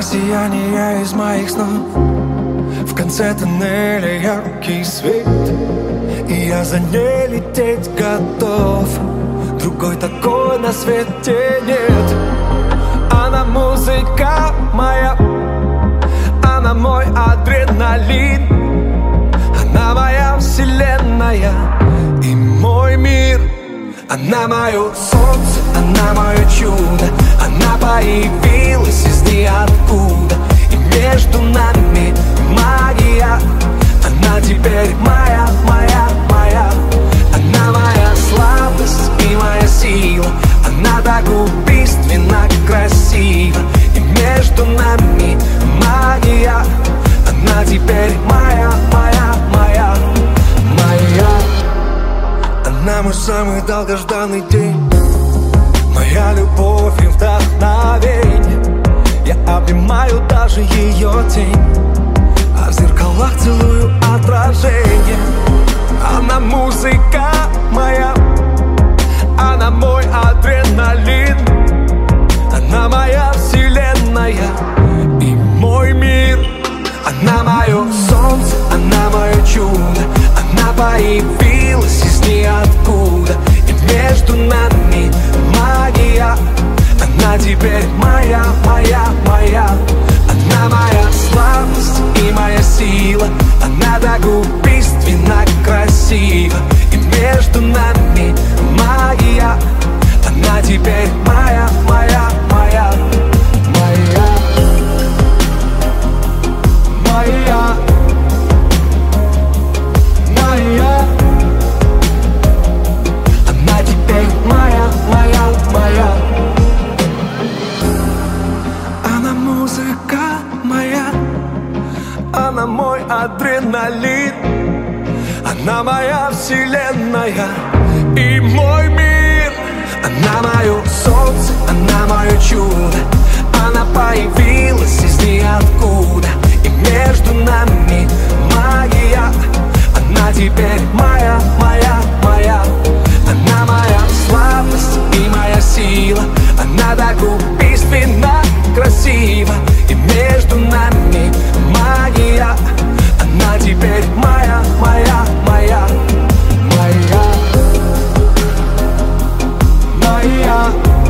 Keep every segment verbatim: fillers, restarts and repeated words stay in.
сияние из моих снов. В конце тоннеля яркий свет, и я за ней лететь готов. Другой такой на свете нет. Она музыка моя, она мой адреналин, она моя вселенная и мой мир. Она мое солнце, она мое чудо, она появилась из ниоткуда, и между нами магия. Она теперь моя, моя, моя. Она моя слабость и моя сила, она так убийственно красива, и между нами магия. Она теперь моя, моя, моя, моя. Она мой самый долгожданный день, моя любовь и вдохновенье. Я обнимаю даже ее тень, а в зеркалах целую отражение. Она музыка моя, она мой адреналин, она моя вселенная и мой мир. Она мое солнце, она мое чудо, она появилась из ниоткуда, и между нами магия. Она теперь моя, моя, моя. Она моя слабость и моя сила, она так убийственно красива, и между нами магия. Она теперь моя, моя, моя, моя, моя, моя. Она теперь моя, моя, моя. Она музыка моя, она мой адреналин, она моя вселенная и мой мир. Она мое солнце, она мое чудо, она появилась из ниоткуда, и между нами магия. Она теперь моя, моя, моя. Она моя слабость и моя сила, она так убийственно красива, и между нами магия. Она теперь моя, моя, моя, моя, моя,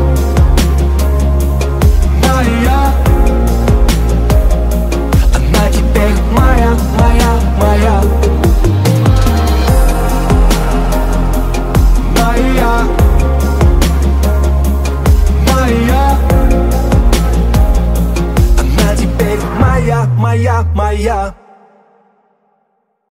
моя. Она теперь моя, моя, моя, моя, моя. Она теперь моя, моя, моя.